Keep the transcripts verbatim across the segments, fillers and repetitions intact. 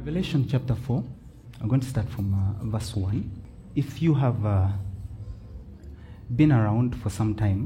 Revelation chapter four, I'm going to start from uh, verse one. If you have uh, been around for some time,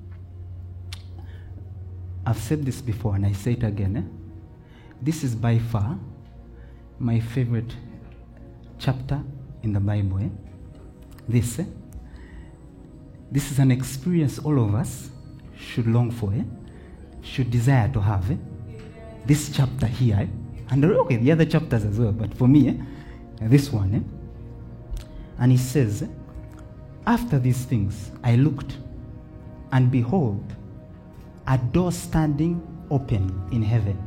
I've said this before and I say it again. Eh? This is by far my favorite chapter in the Bible. Eh? This, eh? This is an experience all of us should long for, eh? Should desire to have. Eh? This chapter here, eh? And okay, the other chapters as well, but for me, eh, this one, eh, and he says, after these things, I looked, and behold, a door standing open in heaven.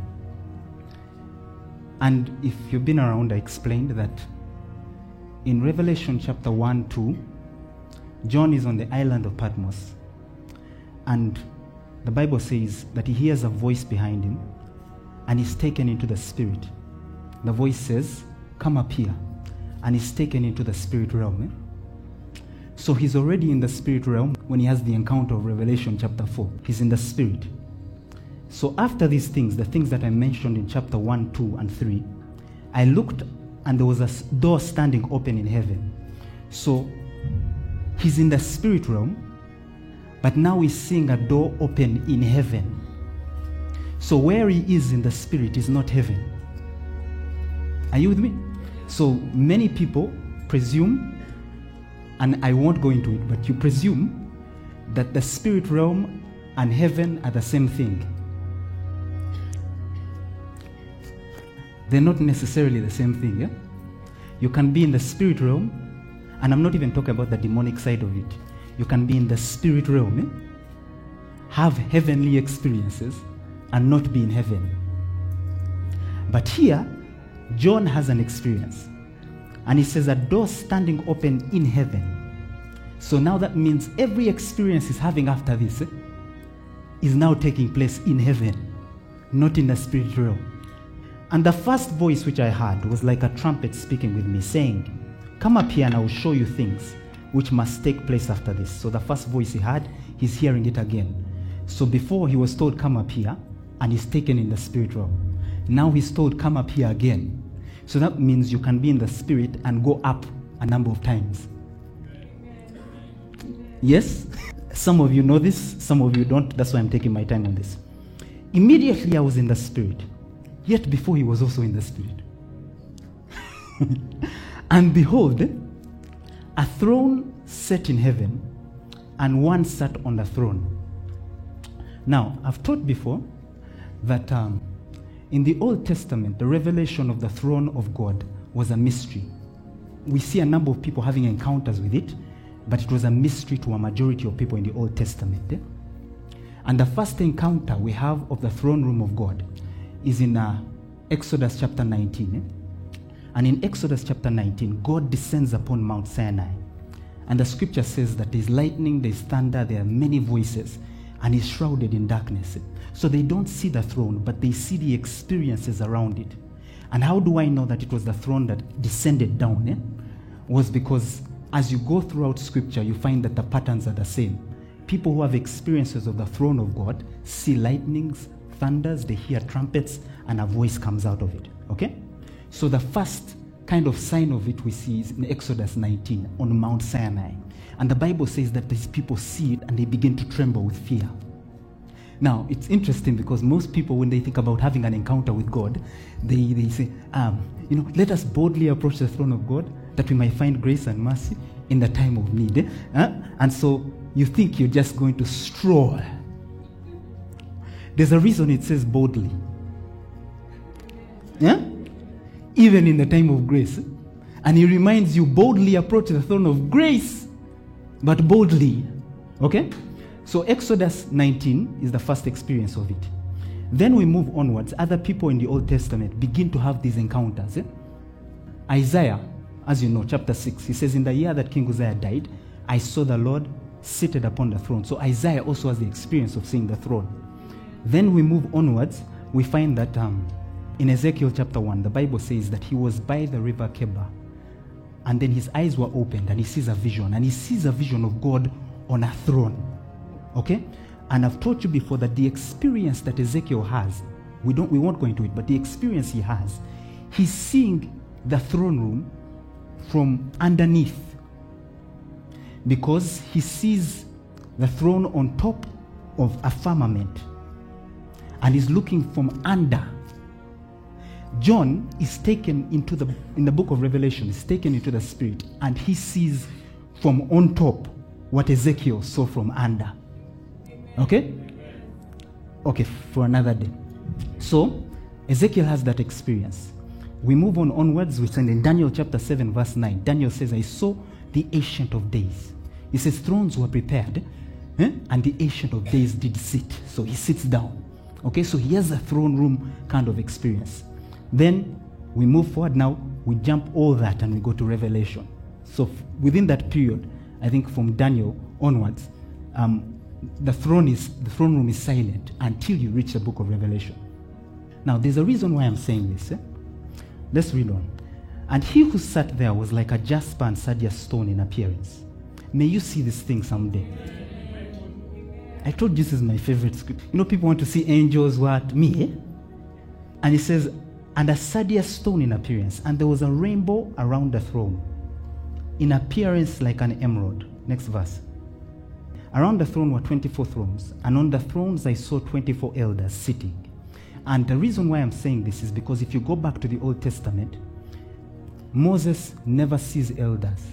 And if you've been around, I explained that in Revelation chapter one, two, John is on the island of Patmos, and the Bible says that he hears a voice behind him, and he's taken into the spirit. The voice says, come up here. And he's taken into the spirit realm. Eh? So he's already in the spirit realm when he has the encounter of Revelation chapter four. He's in the spirit. So after these things, the things that I mentioned in chapter one, two, and three, I looked and there was a door standing open in heaven. So he's in the spirit realm, but now he's seeing a door open in heaven. So where he is in the spirit is not heaven. Are you with me? So many people presume, and I won't go into it, but you presume that the spirit realm and heaven are the same thing. They're not necessarily the same thing. Yeah? You can be in the spirit realm, and I'm not even talking about the demonic side of it. You can be in the spirit realm, eh? Have heavenly experiences, and not be in heaven. But here, John has an experience. And he says a door standing open in heaven. So now that means every experience he's having after this eh, is now taking place in heaven, not in the spirit realm. And the first voice which I heard was like a trumpet speaking with me, saying, come up here and I will show you things which must take place after this. So the first voice he heard, he's hearing it again. So before he was told, come up here, and he's taken in the spirit realm. Now he's told, come up here again. So that means you can be in the spirit and go up a number of times. Yes? Some of you know this, some of you don't. That's why I'm taking my time on this. Immediately I was in the spirit. Yet before he was also in the spirit. And behold, a throne set in heaven, and one sat on the throne. Now, I've taught before that um, in the Old Testament, the revelation of the throne of God was a mystery. We see a number of people having encounters with it, but it was a mystery to a majority of people in the Old Testament. Eh? And the first encounter we have of the throne room of God is in uh, Exodus chapter nineteen. Eh? And in Exodus chapter nineteen, God descends upon Mount Sinai. And the scripture says that there's lightning, there's thunder, there are many voices, and he's shrouded in darkness. So they don't see the throne, but they see the experiences around it. And how do I know that it was the throne that descended down? Eh? Was because as you go throughout scripture, you find that the patterns are the same. People who have experiences of the throne of God see lightnings, thunders, they hear trumpets, and a voice comes out of it. Okay? So the first kind of sign of it we see is in Exodus nineteen on Mount Sinai. And the Bible says that these people see it and they begin to tremble with fear. Now, it's interesting because most people, when they think about having an encounter with God, they, they say, um, you know, let us boldly approach the throne of God that we might find grace and mercy in the time of need. Eh? Uh, and so you think you're just going to stroll. There's a reason it says boldly. Yeah? Even in the time of grace. And he reminds you, boldly approach the throne of grace, but boldly. Okay? So Exodus nineteen is the first experience of it. Then we move onwards. Other people in the Old Testament begin to have these encounters. Eh? Isaiah, as you know, chapter six, he says, in the year that King Uzziah died, I saw the Lord seated upon the throne. So Isaiah also has the experience of seeing the throne. Then we move onwards. We find that um, in Ezekiel chapter one, the Bible says that he was by the river Chebar. And then his eyes were opened and he sees a vision. And he sees a vision of God on a throne. Okay? And I've taught you before that the experience that Ezekiel has, we don't we won't go into it, but the experience he has, he's seeing the throne room from underneath, because he sees the throne on top of a firmament and is looking from under. John is taken into the, in the book of Revelation, is taken into the spirit, and he sees from on top what Ezekiel saw from under. Okay? Okay, for another day. So, Ezekiel has that experience. We move on onwards. We send in Daniel chapter seven, verse nine. Daniel says, I saw the Ancient of Days. He says, thrones were prepared, eh? and the Ancient of Days did sit. So he sits down. Okay, so he has a throne room kind of experience. Then we move forward now, we jump all that and we go to Revelation. So f- within that period, I think from Daniel onwards, um, the throne is the throne room is silent until you reach the book of Revelation. Now there's a reason why I'm saying this. Eh? Let's read on. And he who sat there was like a jasper and sardius stone in appearance. May you see this thing someday. I told you this is my favorite script. You know, people want to see angels, what? Me, eh? And he says, and a sardius stone in appearance, and there was a rainbow around the throne, in appearance like an emerald. Next verse. Around the throne were twenty-four thrones, and on the thrones I saw twenty-four elders sitting. And the reason why I'm saying this is because if you go back to the Old Testament, Moses never sees elders.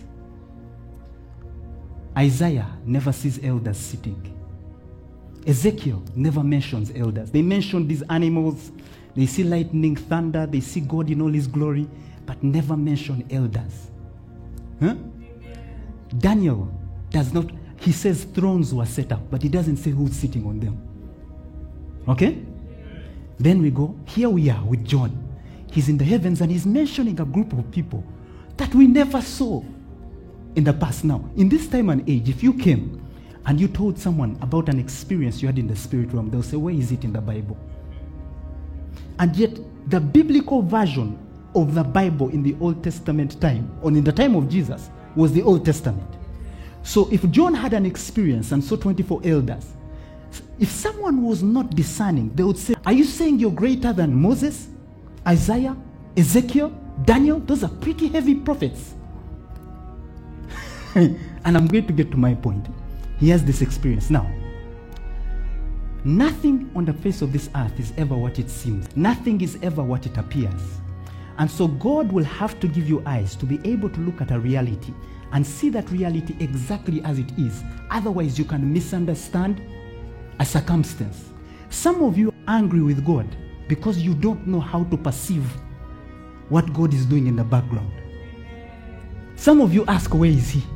Isaiah never sees elders sitting. Ezekiel never mentions elders. They mention these animals. They see lightning, thunder. They see God in all his glory, but never mention elders. Huh? Daniel does not. He says thrones were set up, but he doesn't say who's sitting on them. Okay? Then we go, here we are with John. He's in the heavens and he's mentioning a group of people that we never saw in the past. Now, in this time and age, if you came and you told someone about an experience you had in the spirit realm, they'll say, where is it in the Bible? And yet, the biblical version of the Bible in the Old Testament time, or in the time of Jesus, was the Old Testament. So if John had an experience and saw twenty-four elders, if someone was not discerning, they would say, are you saying you're greater than Moses, Isaiah, Ezekiel, Daniel? Those are pretty heavy prophets. And I'm going to get to my point. He has this experience. Now, nothing on the face of this earth is ever what it seems. Nothing is ever what it appears. And so God will have to give you eyes to be able to look at a reality and see that reality exactly as it is. Otherwise, you can misunderstand a circumstance. Some of you are angry with God because you don't know how to perceive what God is doing in the background. Some of you ask, where is he?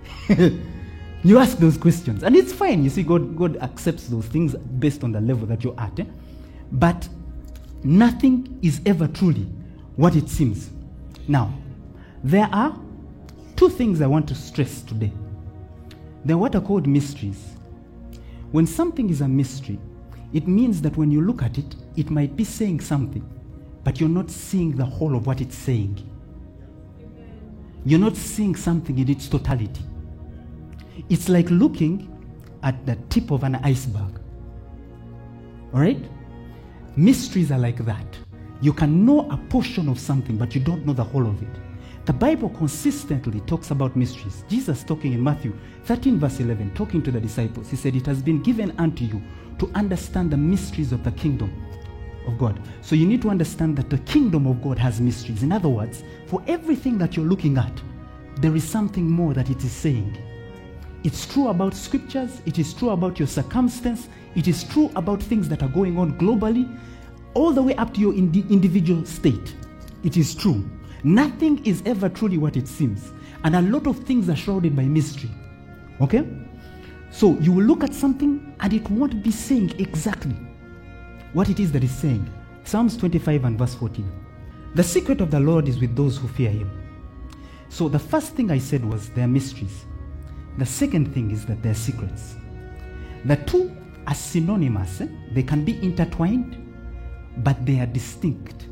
You ask those questions, and it's fine. You see, God, God accepts those things based on the level that you're at. Eh? But nothing is ever truly what it seems. Now, there are two things I want to stress today. They're what are called mysteries. When something is a mystery, it means that when you look at it, it might be saying something, but you're not seeing the whole of what it's saying. You're not seeing something in its totality. It's like looking at the tip of an iceberg. All right? Mysteries are like that. You can know a portion of something, but you don't know the whole of it. The Bible consistently talks about mysteries. Jesus talking in Matthew thirteen verse eleven, talking to the disciples, he said, it has been given unto you to understand the mysteries of the kingdom of God. So you need to understand that the kingdom of God has mysteries. In other words, for everything that you're looking at, there is something more that it is saying. It's true about scriptures. It is true about your circumstance. It is true about things that are going on globally, all the way up to your indi- individual state. It is true. Nothing is ever truly what it seems. And a lot of things are shrouded by mystery. Okay? So you will look at something and it won't be saying exactly what it is that it's saying. Psalms twenty-five and verse fourteen. The secret of the Lord is with those who fear him. So the first thing I said was there are mysteries. The second thing is that there are secrets. The two are synonymous. Eh? They can be intertwined, but they are distinct.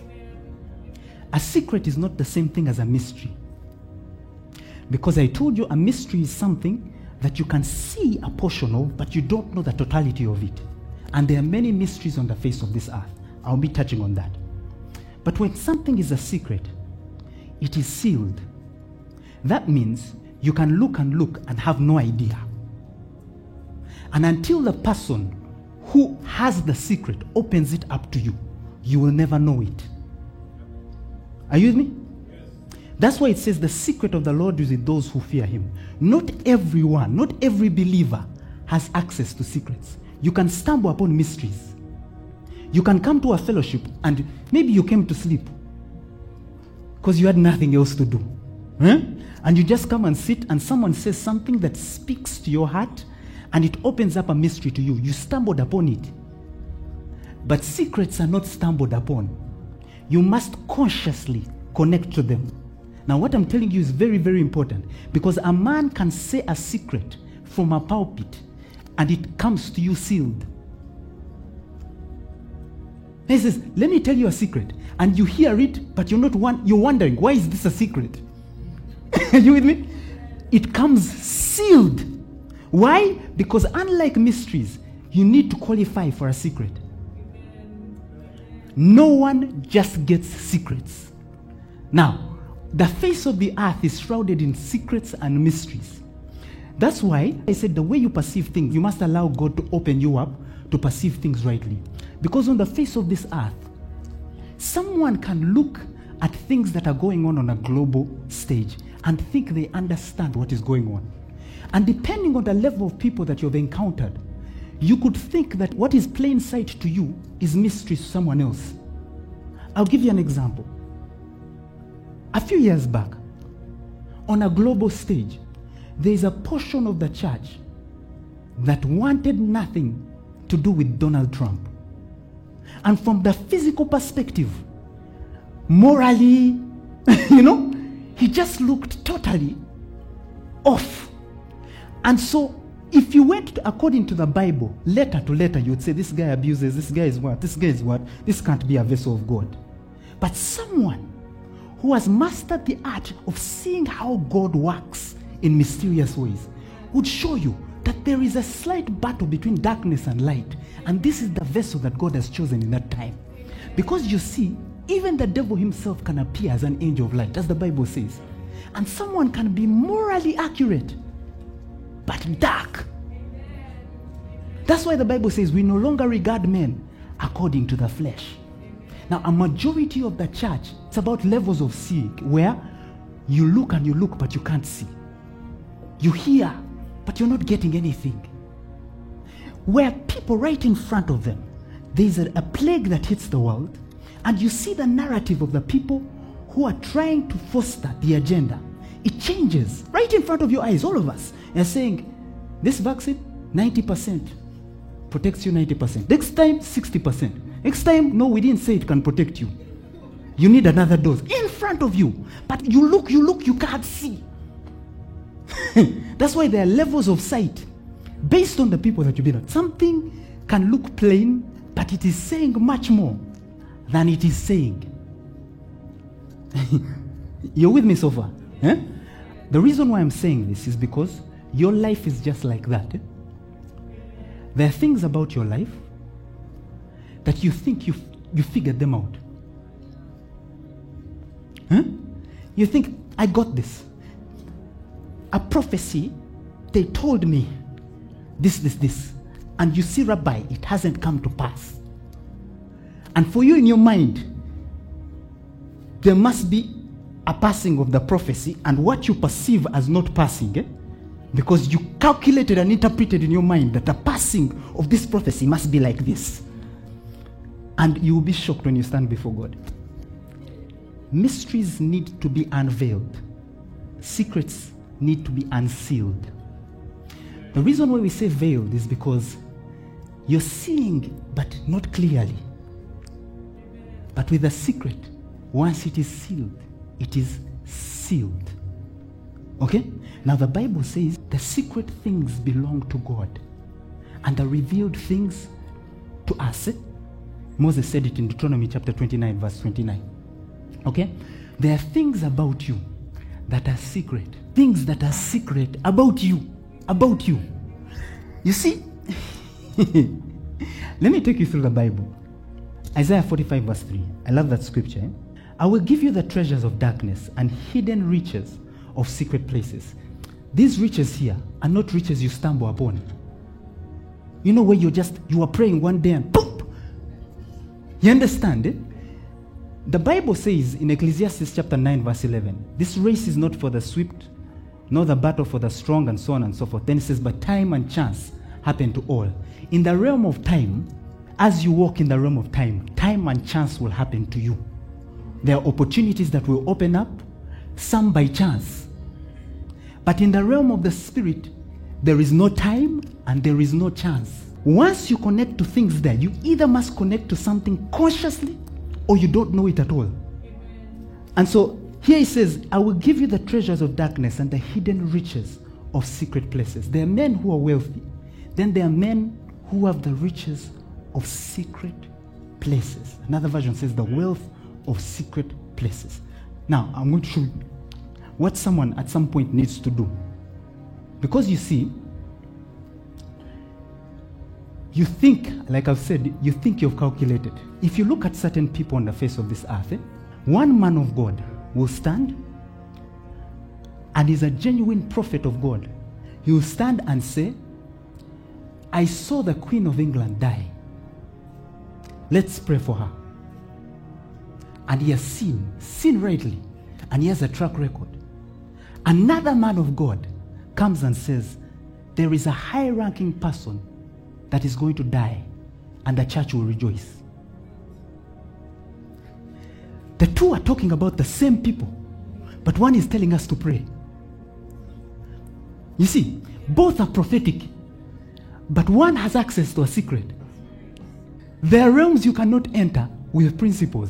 A secret is not the same thing as a mystery. Because I told you a mystery is something that you can see a portion of, but you don't know the totality of it. And there are many mysteries on the face of this earth. I'll be touching on that. But when something is a secret, it is sealed. That means you can look and look and have no idea. And until the person who has the secret opens it up to you, you will never know it. Are you with me? Yes. That's why it says the secret of the Lord is with those who fear him. Not everyone, not every believer has access to secrets. You can stumble upon mysteries. You can come to a fellowship and maybe you came to sleep because you had nothing else to do. Huh? And you just come and sit and someone says something that speaks to your heart and it opens up a mystery to you. You stumbled upon it. But secrets are not stumbled upon. You must consciously connect to them. Now what I'm telling you is very, very important, because a man can say a secret from a pulpit and it comes to you sealed. He says, let me tell you a secret. And you hear it, but you're not one, you're wondering, why is this a secret? Are you with me? It comes sealed. Why? Because unlike mysteries, you need to qualify for a secret. No one just gets secrets. Now, the face of the earth is shrouded in secrets and mysteries. That's why I said the way you perceive things, you must allow God to open you up to perceive things rightly. Because on the face of this earth, someone can look at things that are going on on a global stage and think they understand what is going on. And depending on the level of people that you've encountered, you could think that what is plain sight to you is mystery to someone else. I'll give you an example. A few years back, on a global stage, there is a portion of the church that wanted nothing to do with Donald Trump. And from the physical perspective, morally, you know, he just looked totally off. And so, if you went to, according to the Bible, letter to letter, you would say, this guy abuses, this guy is what, this guy is what, this can't be a vessel of God. But someone who has mastered the art of seeing how God works in mysterious ways would show you that there is a slight battle between darkness and light. And this is the vessel that God has chosen in that time. Because you see, even the devil himself can appear as an angel of light, as the Bible says. And someone can be morally accurate, but dark. That's why the Bible says we no longer regard men according to the flesh. Now, a majority of the church, it's about levels of seeing, where you look and you look, but you can't see. You hear, but you're not getting anything. Where people right in front of them, there's a, a plague that hits the world, and you see the narrative of the people who are trying to foster the agenda. It changes right in front of your eyes, all of us. They're saying, this vaccine, ninety percent, protects you ninety percent. Next time, sixty percent. Next time, no, we didn't say it can protect you. You need another dose in front of you. But you look, you look, you can't see. That's why there are levels of sight based on the people that you've been at. Something can look plain, but it is saying much more than it is saying. You're with me so far? Eh? The reason why I'm saying this is because your life is just like that. Eh? There are things about your life that you think you you figured them out. Huh? You think, I got this. A prophecy, they told me this, this, this. And you see, Rabbi, it hasn't come to pass. And for you in your mind, there must be a passing of the prophecy, and what you perceive as not passing, eh? Because you calculated and interpreted in your mind that the passing of this prophecy must be like this. And you will be shocked when you stand before God. Mysteries need to be unveiled. Secrets need to be unsealed. The reason why we say veiled is because you're seeing, but not clearly. But with a secret, once it is sealed, it is sealed. Okay? Now the Bible says the secret things belong to God, and the revealed things to us. Moses said it in Deuteronomy chapter twenty-nine, verse twenty-nine. Okay? There are things about you that are secret. Things that are secret about you. About you. You see, let me take you through the Bible. Isaiah forty-five verse three. I love that scripture. Eh? I will give you the treasures of darkness and hidden riches of secret places. These riches here are not riches you stumble upon. You know where you just, you are praying one day and boom! You understand it? The Bible says in Ecclesiastes chapter nine verse eleven, this race is not for the swift, nor the battle for the strong, and so on and so forth. Then it says, but time and chance happen to all. In the realm of time, as you walk in the realm of time, time and chance will happen to you. There are opportunities that will open up, some by chance. But in the realm of the spirit, there is no time and there is no chance. Once you connect to things there, you either must connect to something consciously or you don't know it at all. And so here he says, I will give you the treasures of darkness and the hidden riches of secret places. There are men who are wealthy. Then there are men who have the riches of secret places. Another version says the wealth of secret places. Now, I'm going to show you what someone at some point needs to do. Because you see, you think, like I've said, you think you've calculated. If you look at certain people on the face of this earth, eh, one man of God will stand and is a genuine prophet of God. He will stand and say, I saw the Queen of England die. Let's pray for her. And he has seen, seen rightly, and he has a track record. Another man of God comes and says, there is a high-ranking person that is going to die, and the church will rejoice. The two are talking about the same people, but one is telling us to pray. You see, both are prophetic, but one has access to a secret. There are realms you cannot enter with principles.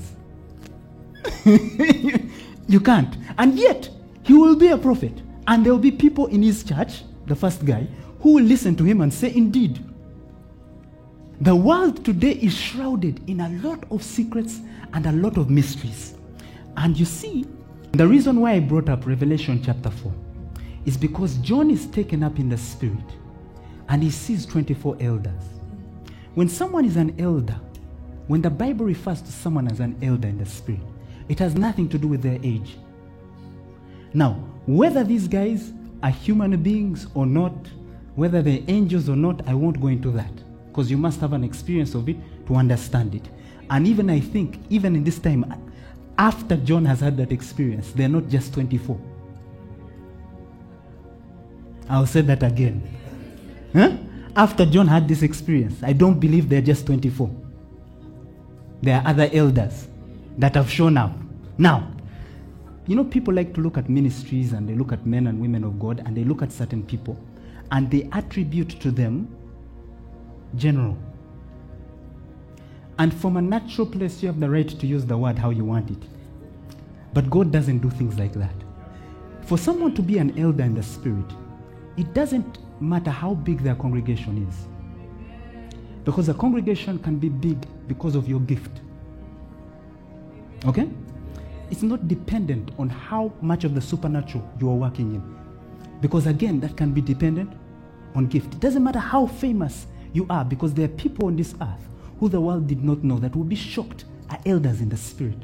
You can't. And yet, he will be a prophet. And there will be people in his church, the first guy, who will listen to him and say, indeed, the world today is shrouded in a lot of secrets and a lot of mysteries. And you see, the reason why I brought up Revelation chapter four is because John is taken up in the spirit and he sees twenty-four elders. When someone is an elder, when the Bible refers to someone as an elder in the spirit, it has nothing to do with their age. Now, whether these guys are human beings or not, whether they're angels or not, I won't go into that, because you must have an experience of it to understand it. And even I think, even in this time, after John has had that experience, they're not just twenty-four. I'll say that again. Huh? After John had this experience, I don't believe they're just twenty-four. There are other elders that have shown up. Now, you know, people like to look at ministries and they look at men and women of God and they look at certain people and they attribute to them general. And from a natural place, you have the right to use the word how you want it. But God doesn't do things like that. For someone to be an elder in the spirit, it doesn't matter how big their congregation is. Because a congregation can be big because of your gift. Okay? It's not dependent on how much of the supernatural you are working in. Because again, that can be dependent on gift. It doesn't matter how famous you are, because there are people on this earth who the world did not know that will be shocked are elders in the spirit.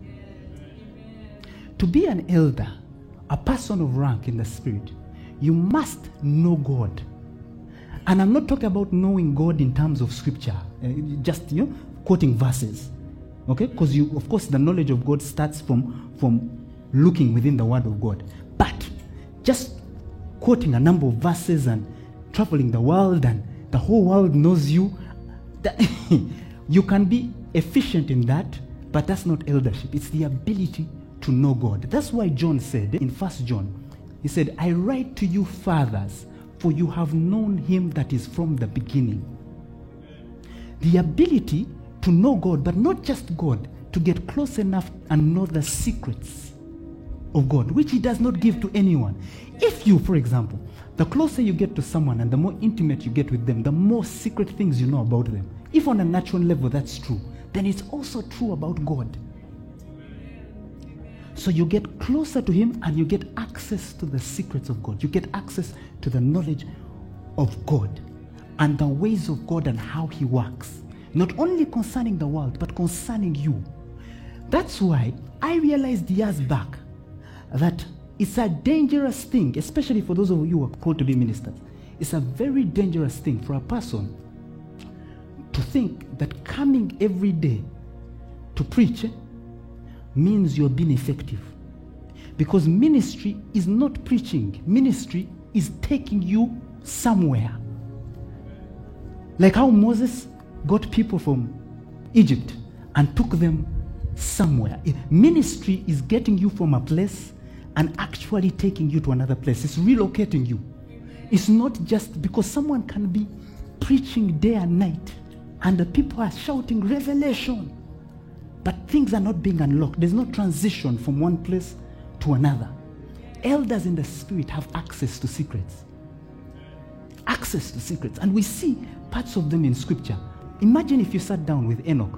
To be an elder, a person of rank in the spirit, you must know God. And I'm not talking about knowing God in terms of scripture, uh, just, you know, quoting verses. Okay? Because you, of course, the knowledge of God starts from, from looking within the word of God. But just quoting a number of verses and traveling the world and the whole world knows you, that you can be efficient in that, but that's not eldership. It's the ability to know God. That's why John said in First John, he said, I write to you, fathers, for you have known him that is from the beginning. The ability to know God, but not just God, to get close enough and know the secrets of God, which he does not give to anyone. If you, for example, the closer you get to someone and the more intimate you get with them, the more secret things you know about them. If on a natural level that's true, then it's also true about God. So you get closer to him and you get access to the secrets of God. You get access to the knowledge of God and the ways of God and how he works. Not only concerning the world, but concerning you. That's why I realized years back that it's a dangerous thing, especially for those of you who are called to be ministers. It's a very dangerous thing for a person to think that coming every day to preach means you're being effective. Because ministry is not preaching. Ministry is taking you somewhere. Like how Moses got people from Egypt and took them somewhere. Ministry is getting you from a place and actually taking you to another place. It's relocating you. It's not just because someone can be preaching day and night and the people are shouting revelation, but things are not being unlocked. There's no transition from one place to another. Elders in the spirit have access to secrets. Access to secrets. And we see parts of them in scripture. Imagine if you sat down with Enoch.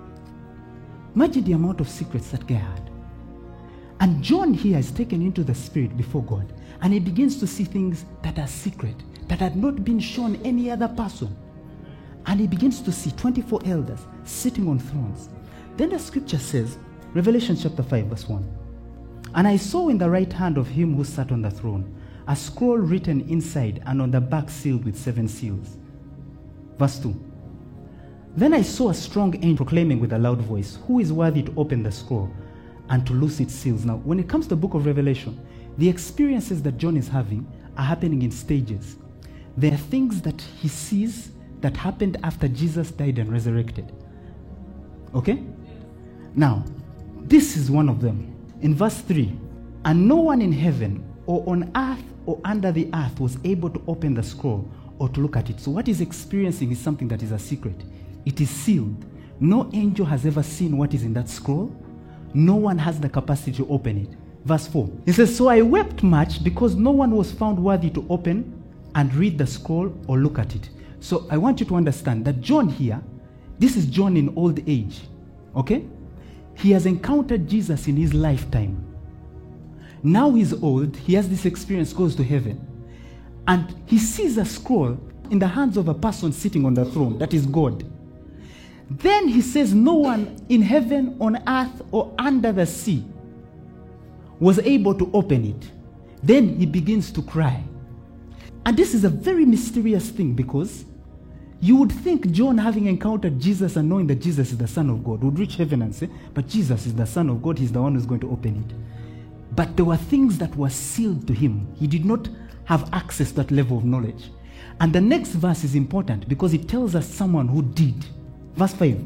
Imagine the amount of secrets that guy had. And John here is taken into the spirit before God. And he begins to see things that are secret, that had not been shown any other person. And he begins to see twenty-four elders sitting on thrones. Then the scripture says, Revelation chapter five verse one. And I saw in the right hand of him who sat on the throne a scroll written inside and on the back sealed with seven seals. Verse two. Then I saw a strong angel proclaiming with a loud voice, who is worthy to open the scroll and to loose its seals? Now, when it comes to the book of Revelation, the experiences that John is having are happening in stages. There are things that he sees that happened after Jesus died and resurrected. Okay? Now, this is one of them. In verse three, and no one in heaven or on earth or under the earth was able to open the scroll or to look at it. So what he's experiencing is something that is a secret. It is sealed. No angel has ever seen what is in that scroll. No one has the capacity to open it. Verse four. He says, so I wept much because no one was found worthy to open and read the scroll or look at it. So I want you to understand that John here, this is John in old age. Okay? He has encountered Jesus in his lifetime. Now he's old. He has this experience, goes to heaven. And he sees a scroll in the hands of a person sitting on the throne. That is God. Then he says, no one in heaven, on earth, or under the sea was able to open it. Then he begins to cry. And this is a very mysterious thing, because you would think John, having encountered Jesus and knowing that Jesus is the Son of God, would reach heaven and say, but Jesus is the Son of God, he's the one who's going to open it. But there were things that were sealed to him. He did not have access to that level of knowledge. And the next verse is important because it tells us someone who did. Verse five.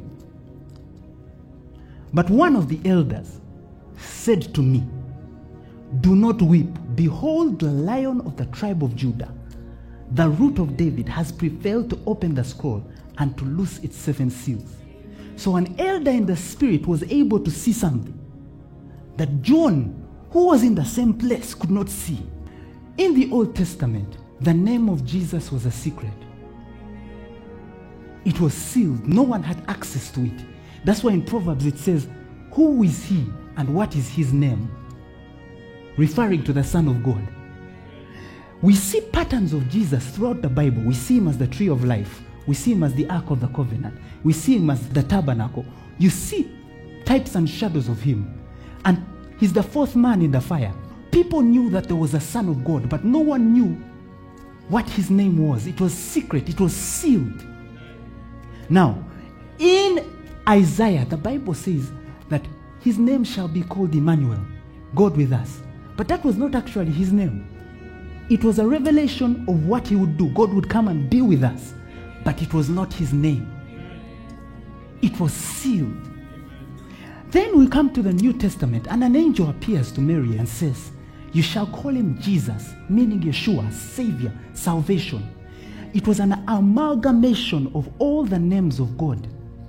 But one of the elders said to me, do not weep. Behold, the Lion of the tribe of Judah, the Root of David, has prevailed to open the scroll and to loose its seven seals. So an elder in the spirit was able to see something that John, who was in the same place, could not see. In the Old Testament, the name of Jesus was a secret. It was sealed. No one had access to it. That's why in Proverbs it says, who is he and what is his name? Referring to the Son of God. We see patterns of Jesus throughout the Bible. We see him as the tree of life. We see him as the Ark of the Covenant. We see him as the tabernacle. You see types and shadows of him. And he's the fourth man in the fire. People knew that there was a Son of God, but no one knew what his name was. It was secret. It was sealed. Now, in Isaiah, the Bible says that his name shall be called Emmanuel, God with us. But that was not actually his name. It was a revelation of what he would do. God would come and be with us. But it was not his name. It was sealed. Then we come to the New Testament, and an angel appears to Mary and says, you shall call him Jesus, meaning Yeshua, Savior, salvation. It was an amalgamation of all the names of God.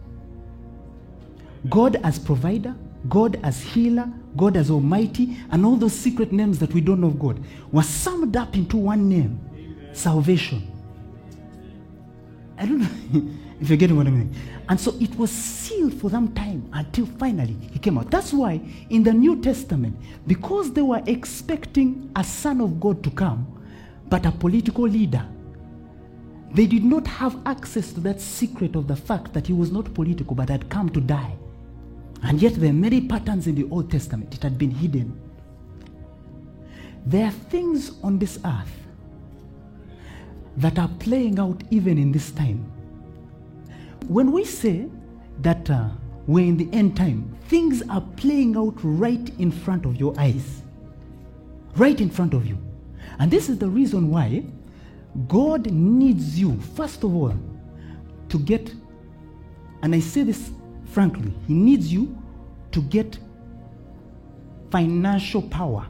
God as provider, God as healer, God as almighty, and all those secret names that we don't know of God were summed up into one name, salvation. I don't know if you're getting what I mean. And so it was sealed for some time until finally he came out. That's why in the New Testament, because they were expecting a Son of God to come, but a political leader, They did not have access to that secret of the fact that he was not political but had come to die. And yet there are many patterns in the Old Testament. It had been hidden. There are things on this earth that are playing out even in this time. When we say that uh, we're in the end time, things are playing out right in front of your eyes. Right in front of you. And this is the reason why God needs you, first of all, to get, and I say this frankly, he needs you to get financial power.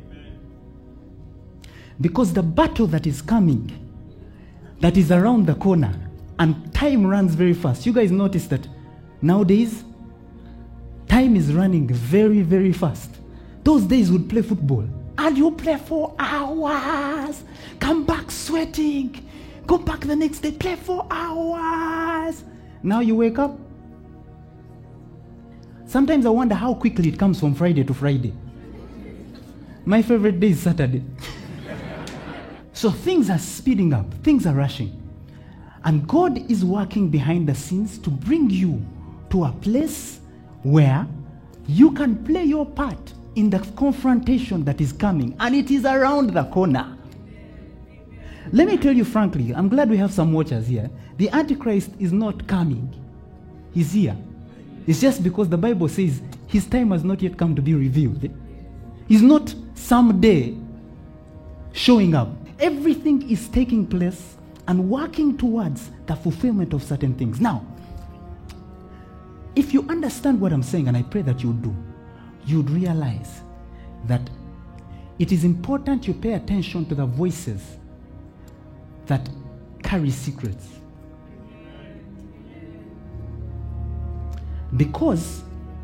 Because the battle that is coming, that is around the corner, and time runs very fast. You guys notice that nowadays, time is running very, very fast. Those days would play football, and you play for hours, come back sweating, go back the next day, play for hours. Now you wake up. Sometimes I wonder how quickly it comes from Friday to Friday. My favorite day is Saturday. So things are speeding up, things are rushing. And God is working behind the scenes to bring you to a place where you can play your part in the confrontation that is coming, and it is around the corner. Let me tell you frankly, I'm glad we have some watchers here. The Antichrist is not coming. He's here. It's just because the Bible says his time has not yet come to be revealed. He's not someday showing up. Everything is taking place and working towards the fulfillment of certain things. Now, if you understand what I'm saying, and I pray that you do, you'd realize that it is important you pay attention to the voices that carry secrets. Because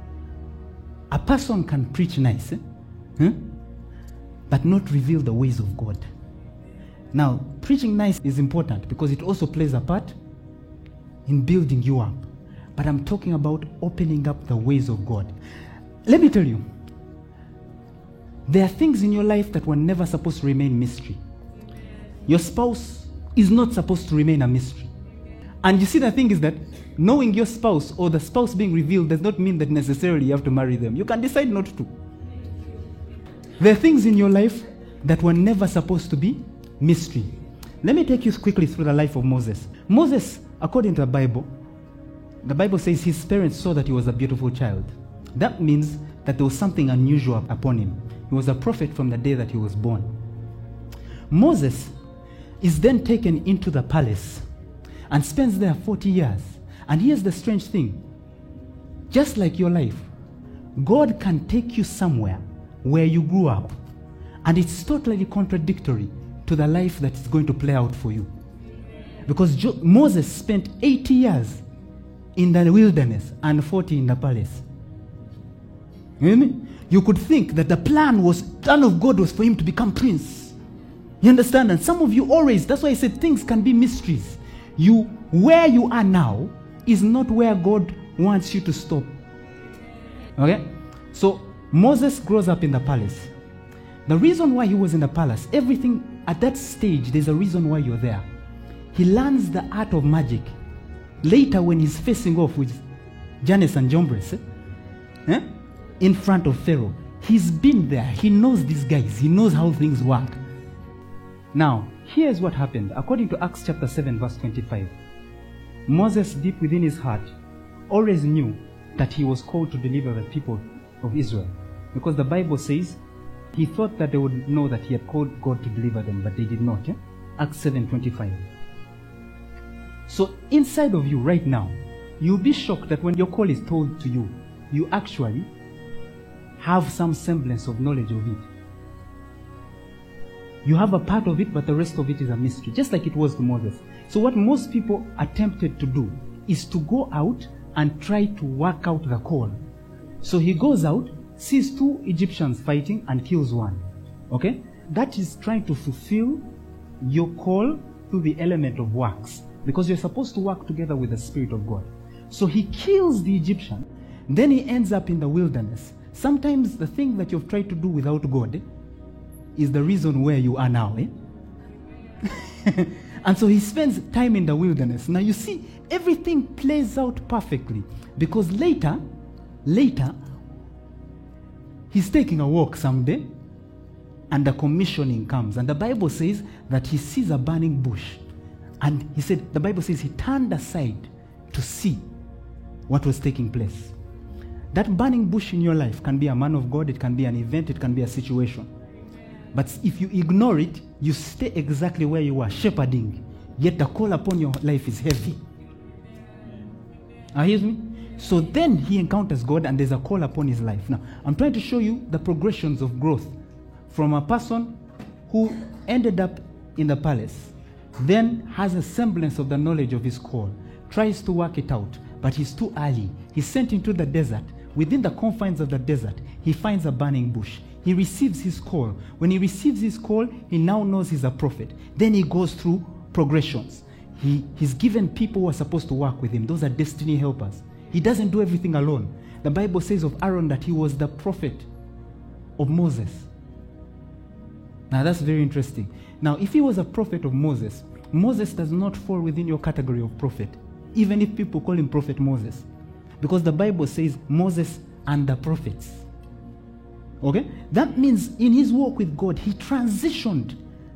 a person can preach nice, eh? huh? but not reveal the ways of God. Now, preaching nice is important because it also plays a part in building you up. But I'm talking about opening up the ways of God. Let me tell you, there are things in your life that were never supposed to remain mystery. Your spouse is not supposed to remain a mystery. And you see, the thing is that knowing your spouse or the spouse being revealed does not mean that necessarily you have to marry them. You can decide not to. There are things in your life that were never supposed to be mystery. Let me take you quickly through the life of Moses. Moses, according to the Bible, the Bible says his parents saw that he was a beautiful child. That means that there was something unusual upon him. He was a prophet from the day that he was born. Moses is then taken into the palace and spends there forty years. And here's the strange thing. Just like your life, God can take you somewhere where you grew up, and it's totally contradictory to the life that is going to play out for you. Because jo- Moses spent eighty years in the wilderness and forty in the palace. You hear me? You could think that the plan was, plan of God was for him to become prince. You understand? And some of you always, that's why I said things can be mysteries. You, where you are now is not where God wants you to stop. Okay? So Moses grows up in the palace. The reason why he was in the palace, everything at that stage, there's a reason why you're there. He learns the art of magic. Later, when he's facing off with Jannes and Jambres, eh, eh, in front of Pharaoh, he's been there. He knows these guys. He knows how things work. Now, here's what happened. According to Acts chapter seven, verse twenty-five, Moses, deep within his heart, always knew that he was called to deliver the people of Israel. Because the Bible says he thought that they would know that he had called God to deliver them, but they did not. Eh? Acts seven twenty-five. So inside of you right now, you'll be shocked that when your call is told to you, you actually have some semblance of knowledge of it. You have a part of it, but the rest of it is a mystery, just like it was to Moses. So what most people attempted to do is to go out and try to work out the call. So he goes out, sees two Egyptians fighting and kills one. Okay? That is trying to fulfill your call through the element of works. Because you're supposed to work together with the Spirit of God. So he kills the Egyptian. Then he ends up in the wilderness. Sometimes the thing that you've tried to do without God eh, is the reason where you are now. Eh? And so he spends time in the wilderness. Now you see, everything plays out perfectly because later, later, he's taking a walk someday and the commissioning comes. And the Bible says that he sees a burning bush. And he said, the Bible says he turned aside to see what was taking place. That burning bush in your life can be a man of God, it can be an event, it can be a situation. But if you ignore it, you stay exactly where you are, shepherding. Yet the call upon your life is heavy. Are you hearing me? So then he encounters God and there's a call upon his life. Now, I'm trying to show you the progressions of growth from a person who ended up in the palace, then has a semblance of the knowledge of his call, tries to work it out, but he's too early. He's sent into the desert. Within the confines of the desert, he finds a burning bush. He receives his call. When he receives his call, he now knows he's a prophet. Then he goes through progressions. He, he's given people who are supposed to work with him. Those are destiny helpers. He doesn't do everything alone. The Bible says of Aaron that he was the prophet of Moses. Now that's very interesting. Now if he was a prophet of Moses, Moses does not fall within your category of prophet, even if people call him Prophet Moses. Because the Bible says Moses and the prophets. Okay? That means in his walk with God, he transitioned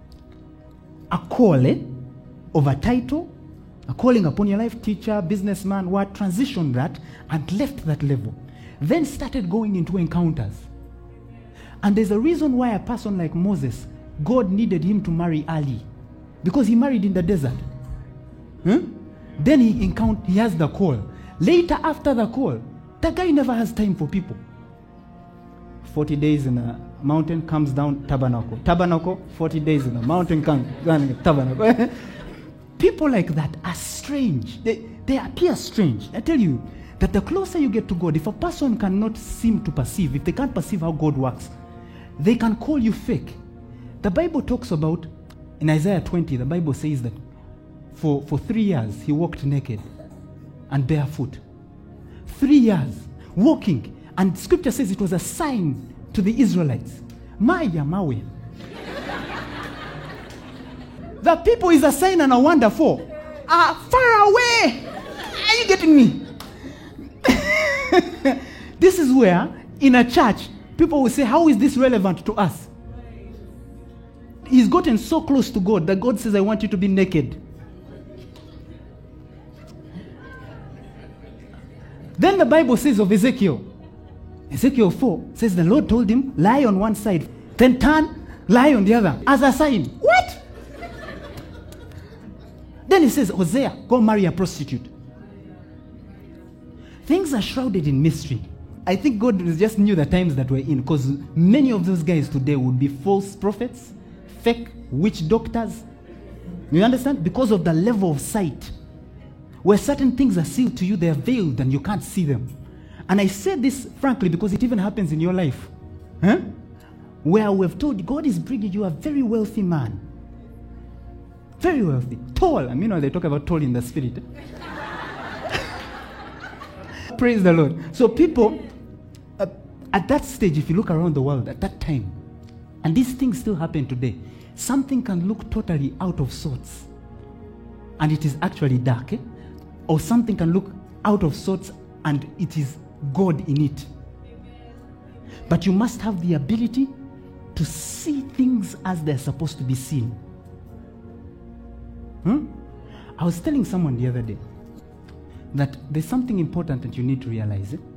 a call eh, of a title, a calling upon your life, teacher, businessman, what, transitioned that and left that level. Then started going into encounters. And there's a reason why a person like Moses, God needed him to marry early. Because he married in the desert. Huh? Then he encountered, he has the call. Later after the call, that guy never has time for people. forty days in a mountain, comes down, tabernacle. Tabernacle, forty days in a mountain, comes down, tabernacle. People like that are strange. They, they appear strange. I tell you that the closer you get to God, if a person cannot seem to perceive, if they can't perceive how God works, they can call you fake. The Bible talks about, in Isaiah twenty, the Bible says that for, for three years he walked naked and barefoot. Three years walking. And scripture says it was a sign to the Israelites. Maya Mawe. The people is a sign and a wonder for are far away. Are you getting me? This is where, in a church, people will say, how is this relevant to us? He's gotten so close to God that God says, I want you to be naked. Then the Bible says of Ezekiel, Ezekiel four says the Lord told him, lie on one side, then turn, lie on the other, as a sign. What? Then he says, Hosea, go marry a prostitute. Things are shrouded in mystery. I think God just knew the times that we're in, because many of those guys today would be false prophets, fake witch doctors. You understand? Because of the level of sight. Where certain things are sealed to you, they are veiled and you can't see them. And I say this frankly because it even happens in your life. Huh? Where we've told God is bringing you a very wealthy man. Very wealthy. Tall. I mean, you know, they talk about tall in the spirit. Praise the Lord. So people, uh, at that stage, if you look around the world at that time, and these things still happen today, something can look totally out of sorts. And it is actually dark. Eh? Or something can look out of sorts and it is God in it. But you must have the ability to see things as they're supposed to be seen. Hmm? I was telling someone the other day that there's something important that you need to realize. Eh?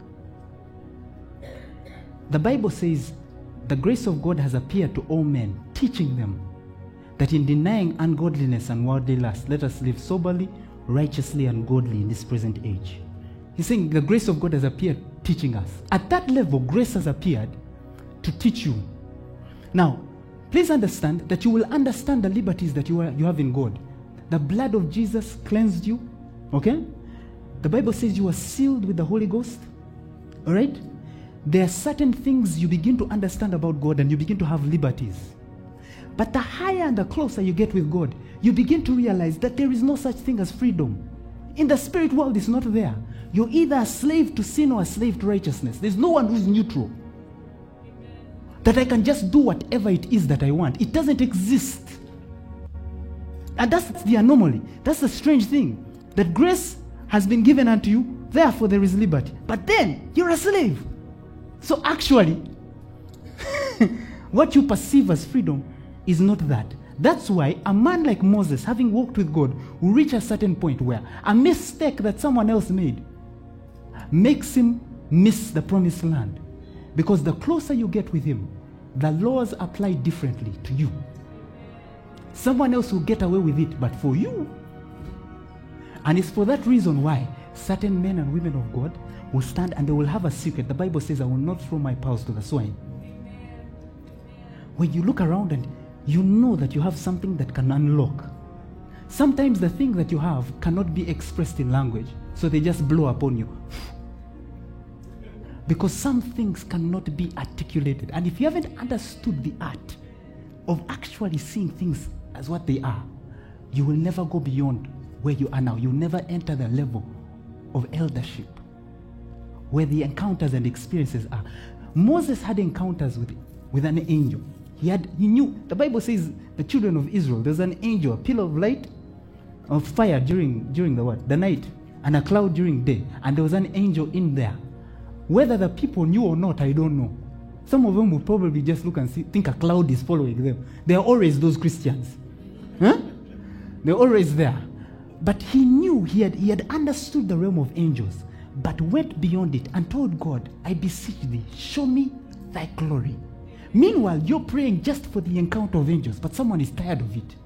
The Bible says the grace of God has appeared to all men, teaching them that in denying ungodliness and worldly lust, let us live soberly, righteously, and godly in this present age. He's saying the grace of God has appeared teaching us. At that level, grace has appeared to teach you. Now, please understand that you will understand the liberties that you, are, you have in God. The blood of Jesus cleansed you. Okay? The Bible says you are sealed with the Holy Ghost. All right? There are certain things you begin to understand about God and you begin to have liberties. But the higher and the closer you get with God, you begin to realize that there is no such thing as freedom. In the spirit world, it's not there. You're either a slave to sin or a slave to righteousness. There's no one who's neutral. That I can just do whatever it is that I want. It doesn't exist. And that's the anomaly. That's the strange thing. That grace has been given unto you, therefore there is liberty. But then, you're a slave. So actually, what you perceive as freedom is not that. That's why a man like Moses, having walked with God, will reach a certain point where a mistake that someone else made makes him miss the promised land. Because the closer you get with him, the laws apply differently to you. Someone else will get away with it, but for you. And it's for that reason why certain men and women of God will stand and they will have a secret. The Bible says, I will not throw my pearls to the swine. When you look around and you know that you have something that can unlock. Sometimes the thing that you have cannot be expressed in language, so they just blow upon you. Because some things cannot be articulated. And if you haven't understood the art of actually seeing things as what they are, you will never go beyond where you are now. You'll never enter the level of eldership, where the encounters and experiences are. Moses had encounters with, with an angel. He had, he knew, the Bible says the children of Israel, there's an angel, a pillar of light, of fire during, during the what? The night, and a cloud during day. And there was an angel in there. Whether the people knew or not, I don't know. Some of them will probably just look and see, think a cloud is following them. They are always those Christians. Huh? They're always there. But he knew, he had, he had understood the realm of angels, but went beyond it and told God, I beseech thee, show me thy glory. Meanwhile, you're praying just for the encounter of angels, but someone is tired of it.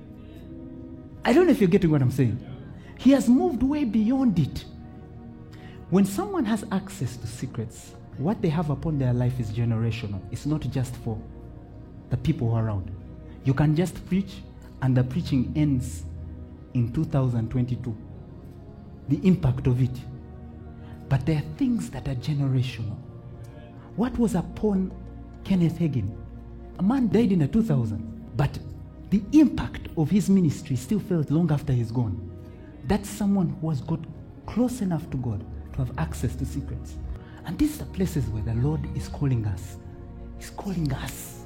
I don't know if you're getting what I'm saying. He has moved way beyond it. When someone has access to secrets, what they have upon their life is generational. It's not just for the people who are around. You can just preach, and the preaching ends in two thousand twenty-two. The impact of it. But there are things that are generational. What was upon Kenneth Hagin? A man died in the two thousand, but the impact of his ministry still felt long after he's gone. That's someone who has got close enough to God to have access to secrets. And these are places where the Lord is calling us. He's calling us.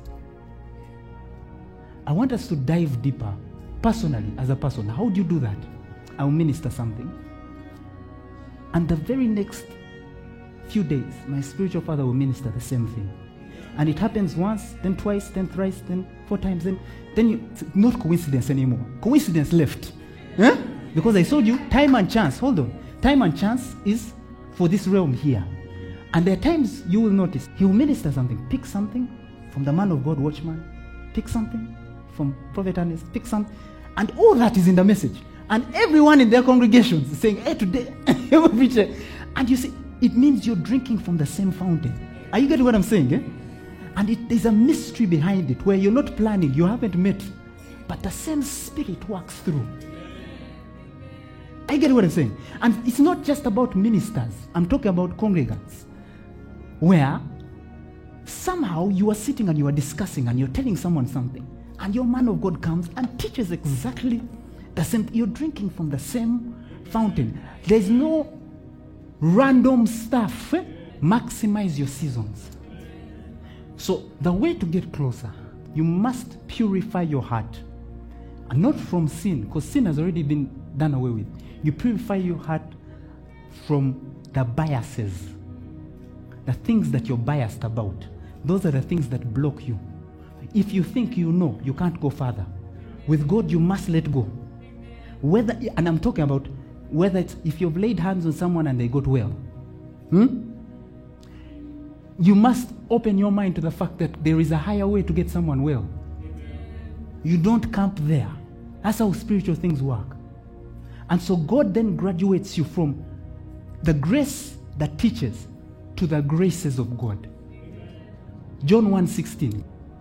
I want us to dive deeper, personally, as a person. How do you do that? I'll minister something. And the very next few days, my spiritual father will minister the same thing. And it happens once, then twice, then thrice, then four times, then, then you, it's not coincidence anymore. Coincidence left. Huh? Because I told you, time and chance, hold on. Time and chance is for this realm here. And there are times you will notice, he will minister something, pick something from the man of God, watchman, pick something from Prophet Ernest, pick something, and all that is in the message. And everyone in their congregations is saying, hey, today, preacher. And you see, it means you're drinking from the same fountain. Are you getting what I'm saying? Eh? And it, there's a mystery behind it where you're not planning, you haven't met, but the same spirit works through. I get what I'm saying. And it's not just about ministers. I'm talking about congregants. Where somehow you are sitting and you are discussing and you're telling someone something. And your man of God comes and teaches exactly the same. You're drinking from the same fountain. There's no random stuff. Eh? Maximize your seasons. So the way to get closer, you must purify your heart. And not from sin, because sin has already been done away with. You purify your heart from the biases, the things that you're biased about. Those are the things that block you. If you think you know, you can't go further. With God, you must let go. Whether, and I'm talking about whether it's if you've laid hands on someone and they got well. Hmm? You must open your mind to the fact that there is a higher way to get someone well. You don't camp there. That's how spiritual things work. And so God then graduates you from the grace that teaches to the graces of God. John one sixteen.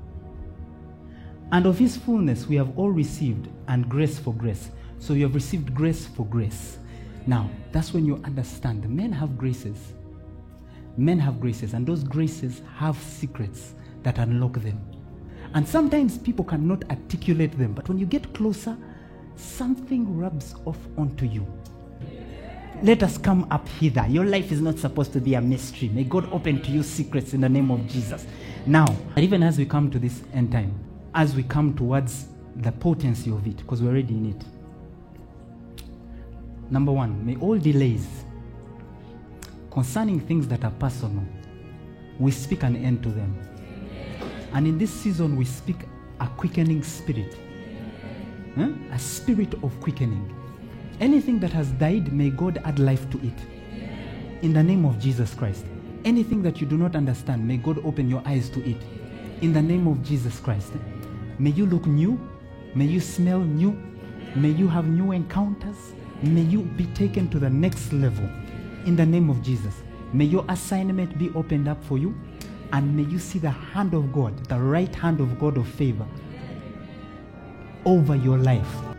And of his fullness we have all received, and grace for grace. So you have received grace for grace. Now, that's when you understand. The men have graces. Men have graces, and those graces have secrets that unlock them. And sometimes people cannot articulate them, but when you get closer, something rubs off onto you. Let us come up hither. Your life is not supposed to be a mystery. May God open to you secrets in the name of Jesus. Now, even as we come to this end time, as we come towards the potency of it, because we're already in it. Number one, may all delays concerning things that are personal, we speak an end to them. And in this season, we speak a quickening spirit. Huh? A spirit of quickening. Anything that has died, may God add life to it. In the name of Jesus Christ. Anything that you do not understand, may God open your eyes to it. In the name of Jesus Christ. May you look new. May you smell new. May you have new encounters. May you be taken to the next level. In the name of Jesus. May your assignment be opened up for you. And may you see the hand of God, the right hand of God of favor over your life.